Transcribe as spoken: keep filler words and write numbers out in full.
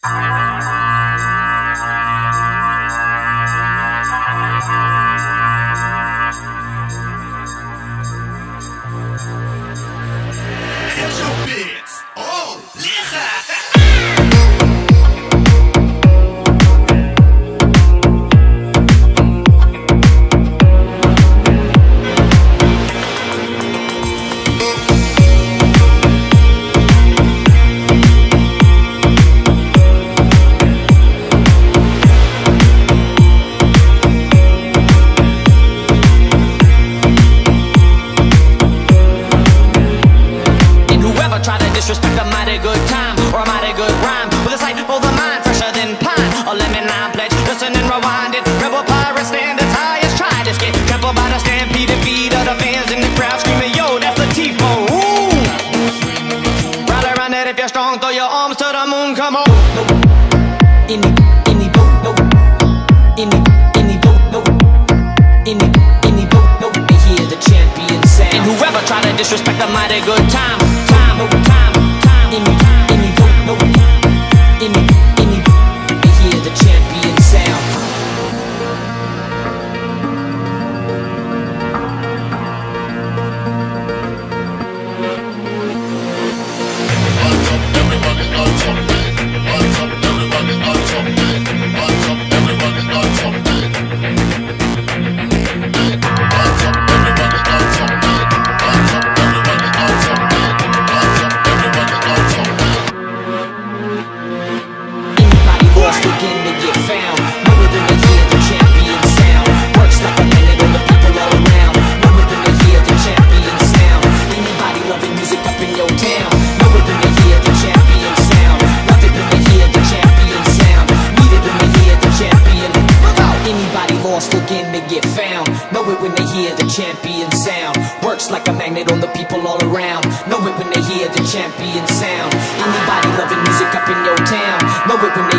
Disrespect a mighty good time or a mighty good rhyme with a sight for the mind, fresher than pine. A lemon lime pledge, listen and rewind it. Rebel pirate standards highest, try to get trampled by the stampede and feed of the fans in the crowd screaming, yo, that's the Tifo. Ooh, rally around it if you're strong, throw your arms to the moon, come on. No, any, any vote, no, any, any vote, no, any, any vote, no. They hear the champion sound. And whoever try to disrespect a mighty good time, time, no time. Any, any, no, any, any, they hear the champion sound. Hands up, everybody, hands up, hands up, everybody, hands up, hands up, everybody, hands up, hands up, everybody, hands up, hands up, everybody, hands up, hands up, everybody, hands up. Anybody lost again to get found. Never than they hear the champion sound. Works like a magnet on the people all around. Never than they hear the champion sound. Anybody loving music up in your town. Never than they hear the champion sound. Love it when they hear the champion sound. Need it when they hear the champion. Anybody lost looking to get found. Know it when they hear the champion sound. Works like a magnet on the people all around. Know it when they hear the champion sound. Anybody loving music up in your town. Know it when